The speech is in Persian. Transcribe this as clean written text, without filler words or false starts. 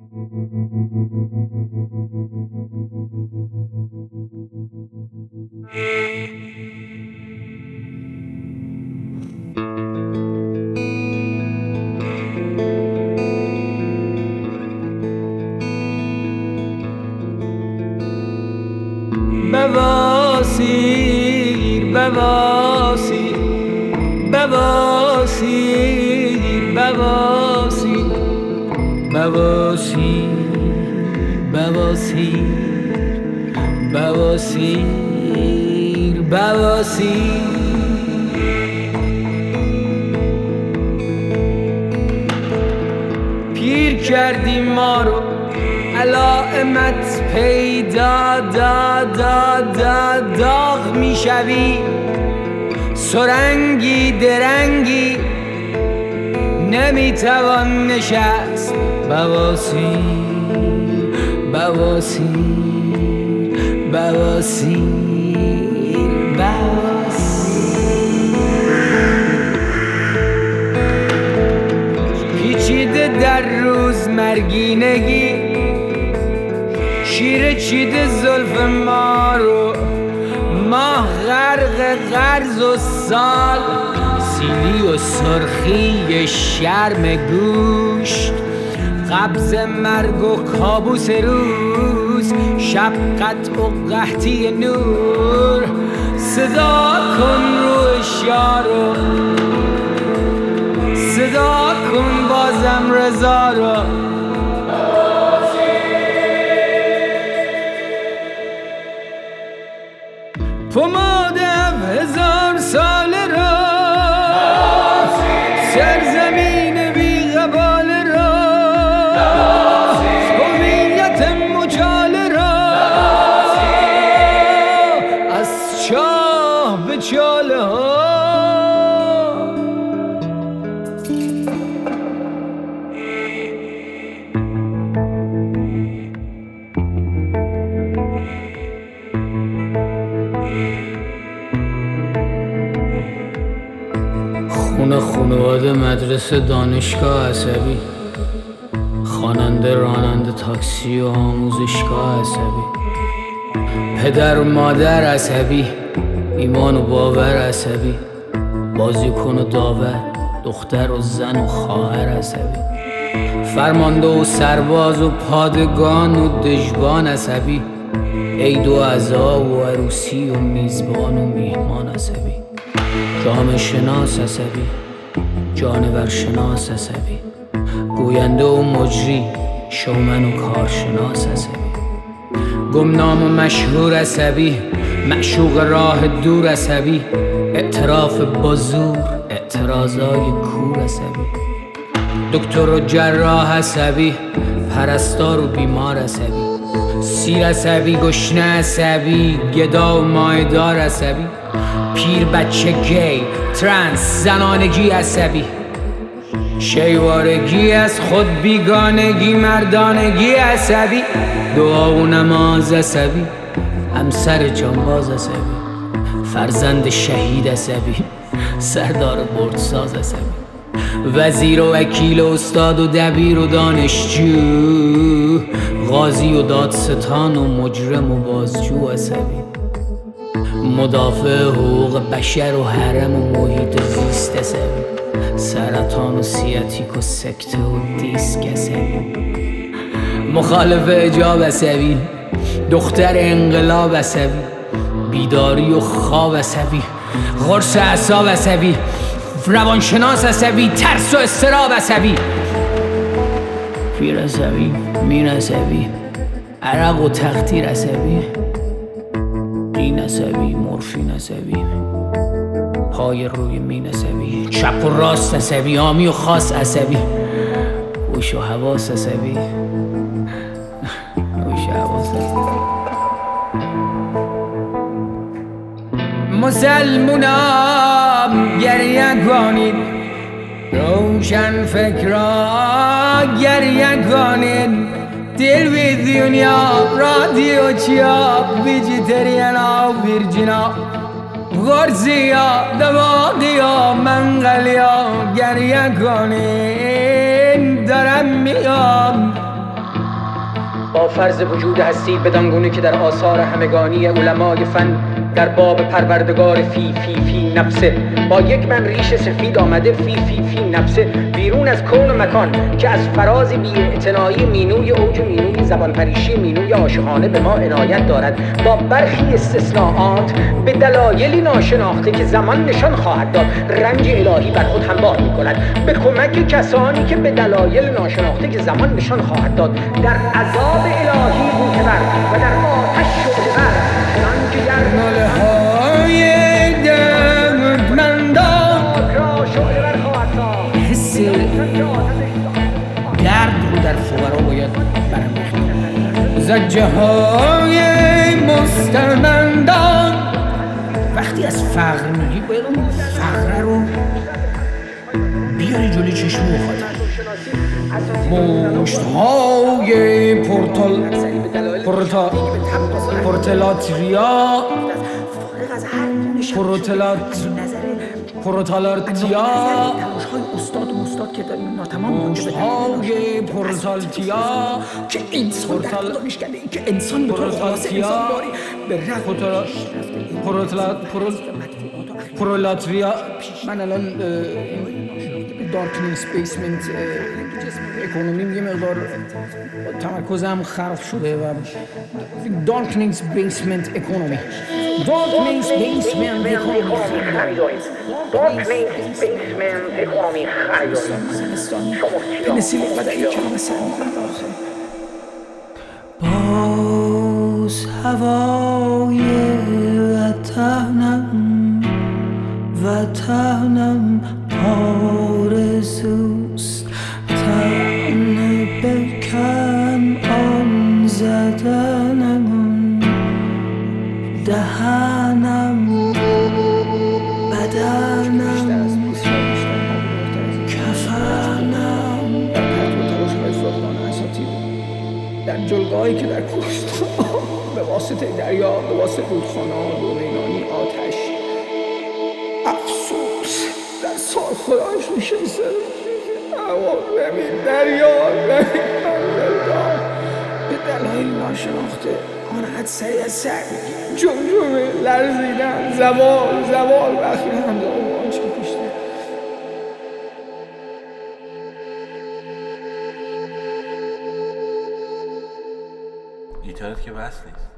بواسیر بواسیر بواسیر بواسیر بواسیر بواسیر بواسیر بواسیر پیر کردی ما رو علائمت پیدا داغ میشوی سرنگی درنگی نمیتوان نشست بواسیر بواسیر بواسیر پیچیده در روز مرگینگی شیر چیده زلف ما رو ماه غرق قرض و سال سیلی و سرخی شرم گوشت قبض مرگ و کابوس روز شب قطع و قحطی نور صدا کن روح شارو صدا کن بازم رضا رو پمادم 1000 ساله را سرزمین بی غباله را هویت مچاله را از چاه به چاله ها خانواده مدرسه دانشگاه عصبی خواننده راننده تاکسی و آموزشگاه عصبی پدر و مادر عصبی ایمان و باور عصبی بازیکن و داور دختر و زن و خواهر عصبی فرمانده و سرباز و پادگان و دژبان عصبی عید و عزا و عروسی و میزبان و میهمان عصبی جامعه شناس عصبی جانور شناس عصبی گوینده و مجری شومن و کارشناس عصبی گمنام و مشهور عصبی معشوق راه دور عصبی اعتراف با زور اعتراضای کور عصبی دکتر و جراح عصبی پرستار و بیمار عصبی سیر عصبی گشنه عصبی گدا و مایدار عصبی پیر بچه گی ترنس زنانگی عصبی شیوارگی از خود بیگانگی مردانگی عصبی دعا و نماز عصبی همسر جانباز عصبی فرزند شهید عصبی سردار بردساز عصبی وزیر و وکیل و استاد و دبیر و دانشجو قاضی و دادستان و مجرم و بازجو عصبی مدافع حقوق بشر و حرم و محیط زیست عصبی سرطان و سیاتیک و سکته و دیسک عصبی مخالف حجاب عصبی دختر انقلاب عصبی بیداری و خواب عصبی قرص اعصاب عصبی روانشناس عصبی ترس و اضطراب عصبی پیر عصبی میر عصبی عرق و تقدیر عصبی قین عصبی مورفین عصبی پای روی مین عصبی چپ و راست عصبی عامی و خاص عصبی هوش و حواس عصبی هوش و حواس عصبی مسلمونام گریه کنید روشن فکرها گریه کنید تلویزیونیا رادیو چیا ویجیتریانا و ویرجینا غرزیا دماغیا منقلیا گریه کنید دارم میام با فرض وجود هستی بدانگونه که در آثار همگانی علمای فن در باب پروردگار فی نفسه با یک من ریش سفید آمده فی نفسه بیرون از کون و مکان که از فراز بی‌اعتنایی مینوی اوج مینوی زبان پریشی مینوی عاشقانه به ما عنایت دارد با برخی استثناءات به دلایلی ناشناخته که زمان نشان خواهد داد رنج الهی بر خود هموار می‌کند به کمک کسانی که به دلایل ناشناخته که زمان نشان خواهد داد در عذاب الهی بوتبر و در آتش شعله‌ور چنانکه در ناله‌های دردمندان حس درد رو در فقرا باید برانگیخت. زجرهای مستمندان وقتی از فقر میگی باید اون فقر رو بیاری جلوی چشم خاطر. مشت‌های پورتالاتریا استاد و مستاد که ناتمام مشت‌های پورتالتیا که انسان در خودش کرده که انسان به طور خلاصه انسان داری به پرولاتریا. من الان دارکنینگز بیسمنت اکونومی یه مقدار تمرکزم خراب شده و دارکنینگز بیسمنت اکونومی پنسیل بدایی کلام سر باز هوای وطنم آرزوست طعنه بکن آن زدنم دهنم بدنم کفنم در جلگه‌هایی که در کوهستان به واسطه دریا به واسطه رودخانه‌ها دورینانی آتش افسوس در سال خودش نشسته اما ببین دریا ببین دلدار به دلایل ناشناخته آن حدسه از سر جمجمه لرزیدن زوال و اخیرا هم دارم آنچه پیشته گیتارت که بس نیست.